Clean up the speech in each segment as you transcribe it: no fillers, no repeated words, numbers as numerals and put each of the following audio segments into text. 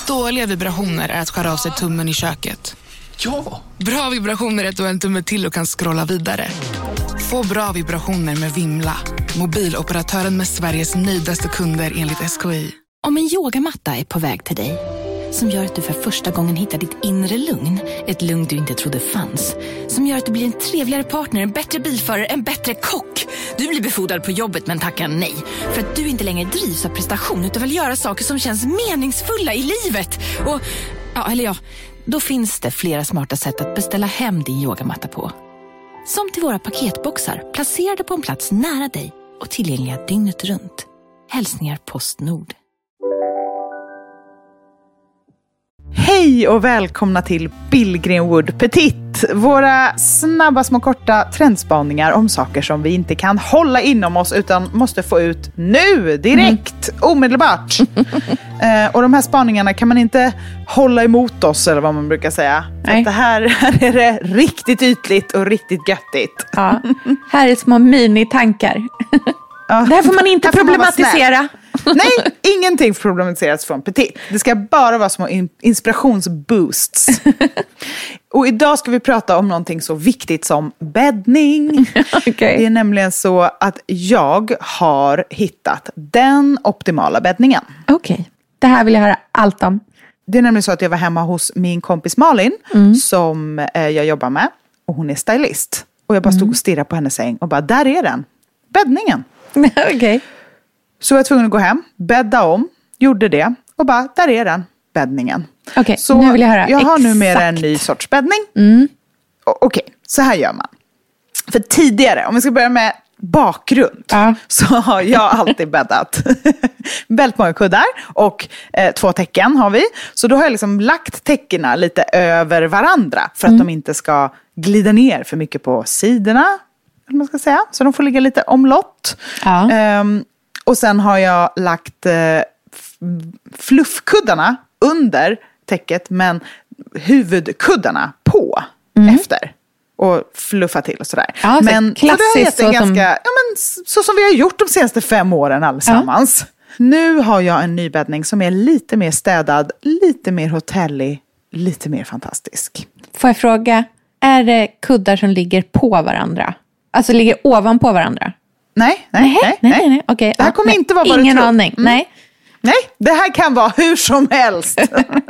Dåliga vibrationer är att skära av sig tummen i köket. Ja! Bra vibrationer är att du har en tumme till och kan scrolla vidare. Få bra vibrationer med Vimla. Mobiloperatören med Sveriges nöjdaste kunder enligt SKI. Om en yogamatta är på väg till dig, som gör att du för första gången hittar ditt inre lugn, ett lugn du inte trodde fanns, som gör att du blir en trevligare partner, en bättre bilförare, en bättre kock. Du blir befordrad på jobbet men tackar nej, för att du inte längre drivs av prestation utan vill göra saker som känns meningsfulla i livet. Och, då finns det flera smarta sätt att beställa hem din yogamatta på. Som till våra paketboxar, placerade på en plats nära dig och tillgängliga dygnet runt. Hälsningar Postnord. Hej och välkomna till Billgren Wood Petit. Våra snabba små korta trendspaningar om saker som vi inte kan hålla inom oss utan måste få ut nu, direkt, omedelbart. Och de här spaningarna kan man inte hålla emot oss, eller vad man brukar säga. För att det här är det riktigt ytligt och riktigt göttigt. Ja, här är små mini-tankar. Det här får man inte problematisera. Nej, ingenting problematiseras från Petit. Det ska bara vara små inspirationsboosts. Och idag ska vi prata om någonting så viktigt som bäddning. Okay. Det är nämligen så att jag har hittat den optimala bäddningen. Okej, det här vill jag höra allt om. Det är nämligen så att jag var hemma hos min kompis Malin som jag jobbar med. Och hon är stylist. Och jag bara stod och stirrade på hennes säng och bara, där är den. Bäddningen. Okej. Så jag var tvungen att gå hem, bädda om, gjorde det och bara, där är den, bäddningen. Okej, så nu vill jag höra. Jag har numera en ny sorts bäddning. Okej, så här gör man. För tidigare, om vi ska börja med bakgrund, så har jag alltid bäddat väldigt många kuddar och 2 täcken har vi. Så då har jag liksom lagt täckena lite över varandra för att de inte ska glida ner för mycket på sidorna, om man ska säga. Så de får ligga lite omlott. Och sen har jag lagt fluffkuddarna under täcket, men huvudkuddarna på efter. Och fluffa till och sådär. Ja, men klassiskt så ganska, så som vi har gjort de senaste 5 åren allesammans. Nu har jag en ny bäddning som är lite mer städad, lite mer hotellig, lite mer fantastisk. Får jag fråga, är det kuddar som ligger på varandra? Alltså ligger ovanpå varandra? Nej. Okej. Det här kommer inte vara vad ingen du tror. aning, nej. Nej, det här kan vara hur som helst.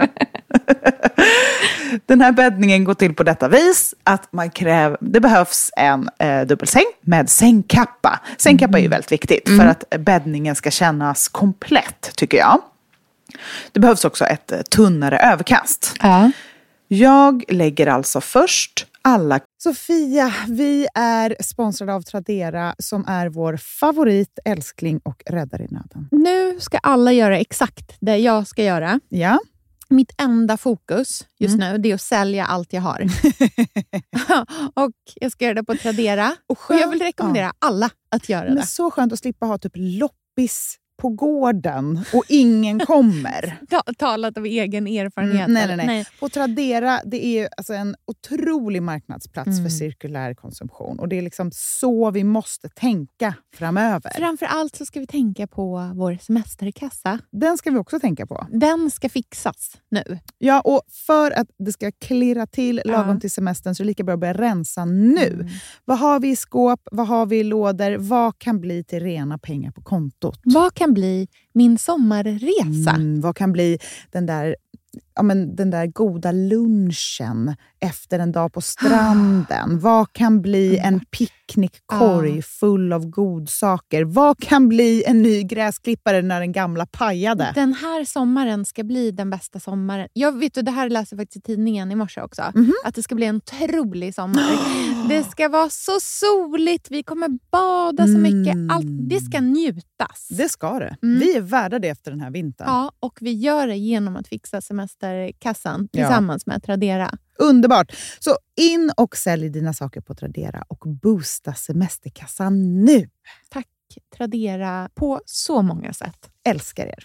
Den här bäddningen går till på detta vis att det behövs en dubbelsäng med sängkappa. Sängkappa är ju väldigt viktigt för att bäddningen ska kännas komplett, tycker jag. Det behövs också ett tunnare överkast. Ja. Jag lägger alltså först alla. Sofia, vi är sponsrade av Tradera som är vår favorit, älskling och räddare i nöden. Nu ska alla göra exakt det jag ska göra. Ja. Mitt enda fokus just nu, det är att sälja allt jag har. Och jag ska göra det på Tradera. Och jag vill rekommendera alla att göra det. Men så skönt att slippa ha typ loppis på gården och ingen kommer. Talat av egen erfarenhet. Nej. På Tradera, det är alltså en otrolig marknadsplats för cirkulär konsumtion. Och det är liksom så vi måste tänka framöver. Framförallt så ska vi tänka på vår semesterkassa. Den ska vi också tänka på. Den ska fixas nu. Ja, och för att det ska klirra till lagom till semestern så är det lika bra att börja rensa nu. Vad har vi i skåp? Vad har vi i lådor? Vad kan bli till rena pengar på kontot? Vad kan bli min sommarresa? Vad kan bli den där goda lunchen efter en dag på stranden? Vad kan bli en picknickkorg full av godsaker? Vad kan bli en ny gräsklippare när den gamla pajade? Den här sommaren ska bli den bästa sommaren. Jag vet, det här läser jag faktiskt i tidningen i morse också. Att det ska bli en otrolig sommar. Det ska vara så soligt. Vi kommer bada så mycket. Allt, det ska njutas. Det ska det. Vi är värda det efter den här vintern. Ja, och vi gör det genom att fixa semesterkassan tillsammans med Tradera. Underbart. Så in och sälj dina saker på Tradera och boosta semesterkassan nu. Tack Tradera på så många sätt. Älskar er.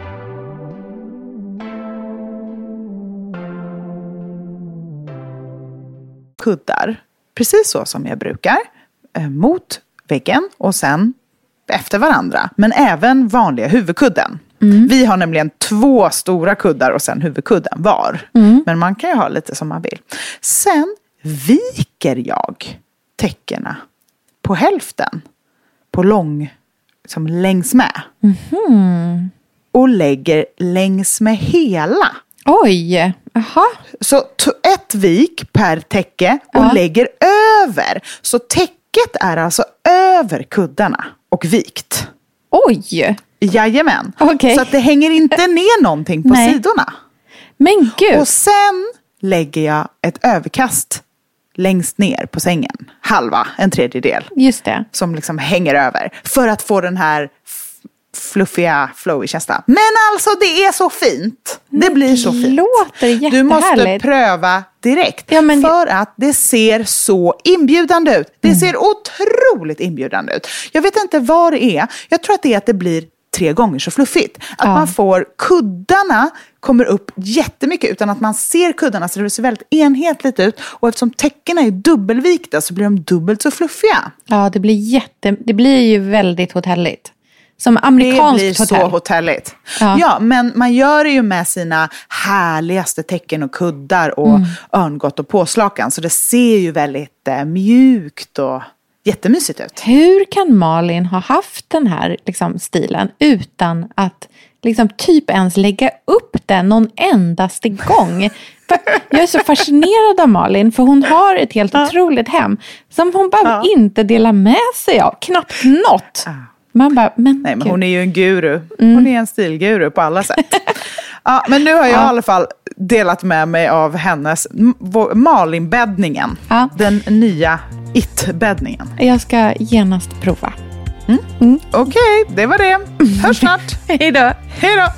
Kuddar, precis så som jag brukar, mot väggen och sen efter varandra. Men även vanliga huvudkudden. Vi har nämligen 2 stora kuddar och sen huvudkudden var. Men man kan ju ha lite som man vill. Sen viker jag täckena på hälften. Som längs med. Och lägger längs med hela. Oj, aha. Så 1 vik per täcke och lägger över. Så täcket är alltså över kuddarna och vikt. Oj. Jajamän. Okay. Så att det hänger inte ner någonting på sidorna. Men gud. Och sen lägger jag ett överkast längst ner på sängen. Halva, en tredjedel. Just det. Som liksom hänger över. För att få den här fluffiga, flowy känslan. Men alltså det är så fint. Det blir så fint. Låter jättehärligt. Du måste pröva direkt. Ja, men... För att det ser så inbjudande ut. Det ser otroligt inbjudande ut. Jag vet inte vad det är. Jag tror att det är att det blir 3 gånger så fluffigt. Att man får kuddarna kommer upp jättemycket utan att man ser kuddarna så det ser väldigt enhetligt ut. Och eftersom täckena är dubbelvikta så blir de dubbelt så fluffiga. Ja, det blir ju väldigt hotelligt. Som amerikanskt hotell. Det blir så hotelligt. Ja, men man gör det ju med sina härligaste täcken och kuddar och örngott och påslakan. Så det ser ju väldigt mjukt och jättemysigt ut. Hur kan Malin ha haft den här liksom, stilen utan att liksom, typ ens lägga upp den någon endaste gång? Jag är så fascinerad av Malin för hon har ett helt otroligt hem som hon bara inte delar med sig av. Knappt något. Man bara, men hon är ju en guru. Hon är en stilguru på alla sätt. Men nu har jag i alla fall delat med mig av hennes Malin-bäddningen. Den nya it-bäddningen. Jag ska genast prova. Okej, det var det. Hörs snart. Hej då. Hej då.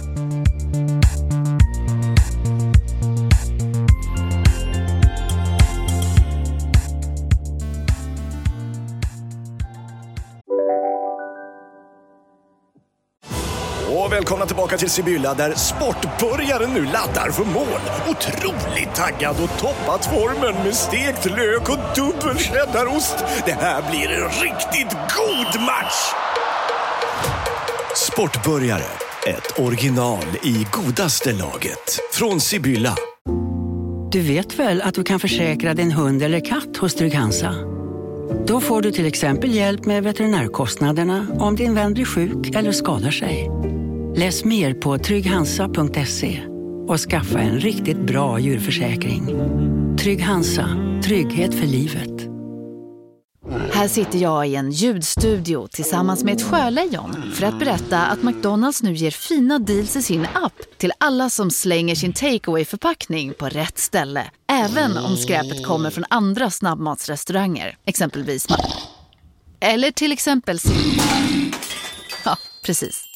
Och välkomna tillbaka till Sibylla där sportbörjaren nu laddar för mål. Otroligt taggad och toppat formen med stekt lök och dubbel cheddarost. Det här blir en riktigt god match. Sportbörjare, ett original i godaste laget. Från Sibylla. Du vet väl att du kan försäkra din hund eller katt hos Trygg-Hansa? Då får du till exempel hjälp med veterinärkostnaderna om din vän blir sjuk eller skadar sig. Läs mer på trygghansa.se och skaffa en riktigt bra djurförsäkring. Trygg-Hansa, trygghet för livet. Här sitter jag i en ljudstudio tillsammans med ett sjölejon för att berätta att McDonald's nu ger fina deals i sin app till alla som slänger sin takeaway-förpackning på rätt ställe. Även om skräpet kommer från andra snabbmatsrestauranger, exempelvis. Eller till exempel... Ja, precis.